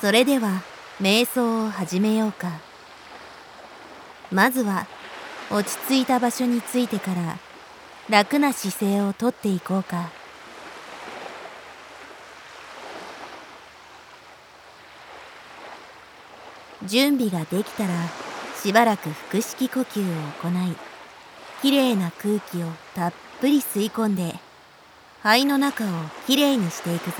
それでは瞑想を始めようか。まずは落ち着いた場所についてから楽な姿勢をとっていこうか。準備ができたらしばらく腹式呼吸を行い、きれいな空気をたっぷり吸い込んで肺の中をきれいにしていくぞ。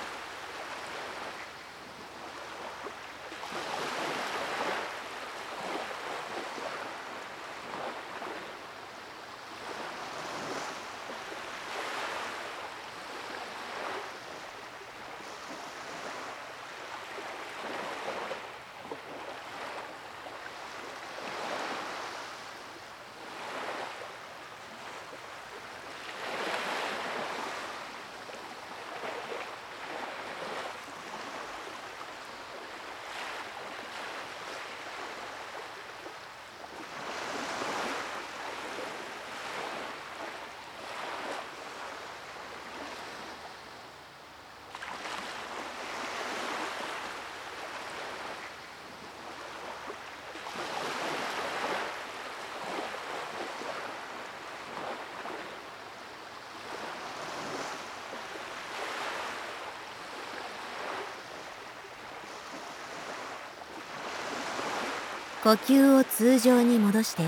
呼吸を通常に戻して、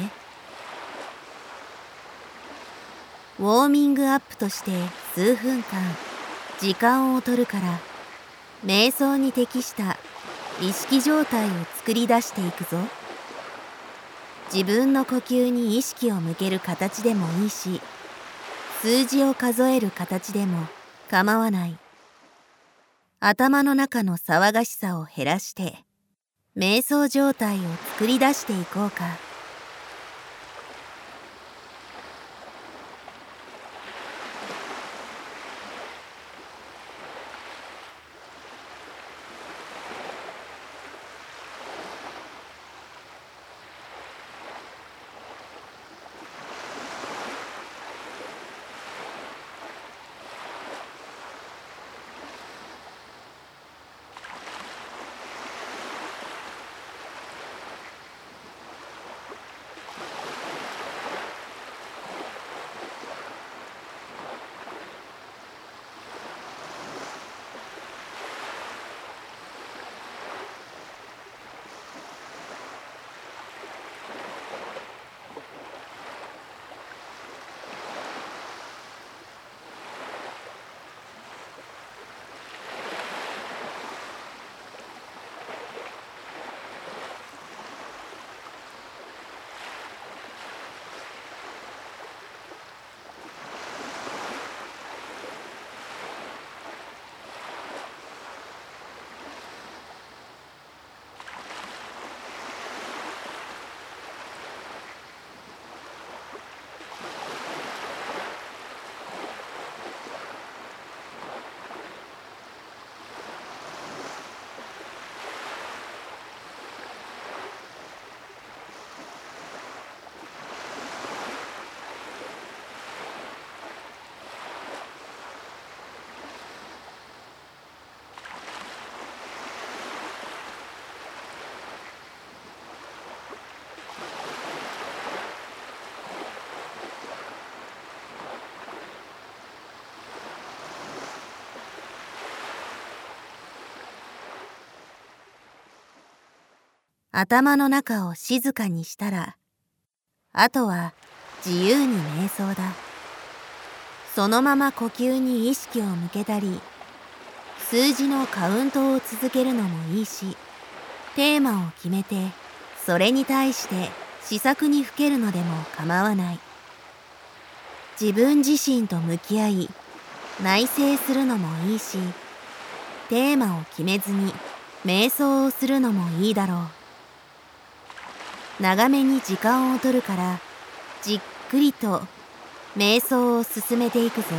ウォーミングアップとして数分間時間を取るから、瞑想に適した意識状態を作り出していくぞ。自分の呼吸に意識を向ける形でもいいし、数字を数える形でも構わない。頭の中の騒がしさを減らして瞑想状態を作り出していこうか。頭の中を静かにしたら、あとは自由に瞑想だ。そのまま呼吸に意識を向けたり、数字のカウントを続けるのもいいし、テーマを決めてそれに対して思索にふけるのでも構わない。自分自身と向き合い内省するのもいいし、テーマを決めずに瞑想をするのもいいだろう。長めに時間を取るから、じっくりと瞑想を進めていくぞ。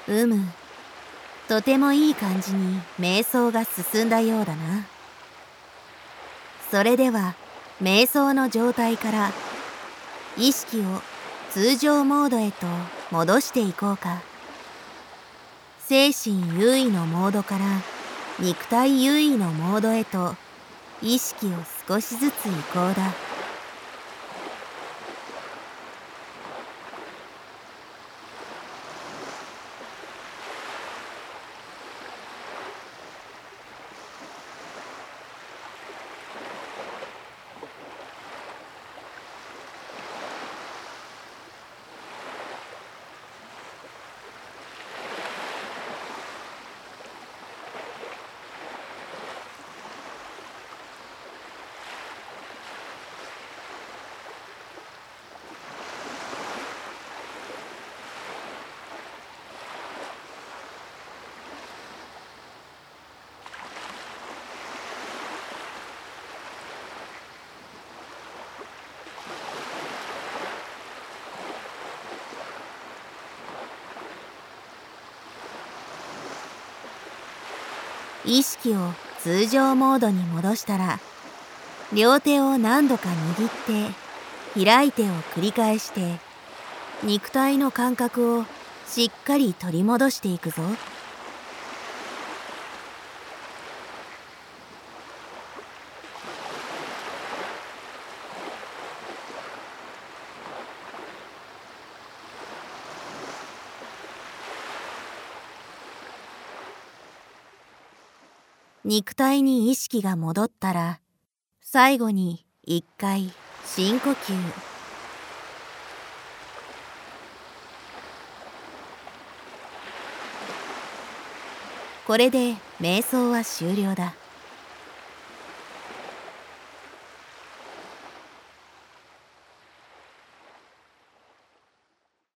とてもいい感じに瞑想が進んだようだな。それでは瞑想の状態から意識を通常モードへと戻していこうか。精神優位のモードから肉体優位のモードへと意識を少しずつ移行だ。意識を通常モードに戻したら、両手を何度か握って開いてを繰り返して肉体の感覚をしっかり取り戻していくぞ。肉体に意識が戻ったら、最後に一回深呼吸。これで瞑想は終了だ。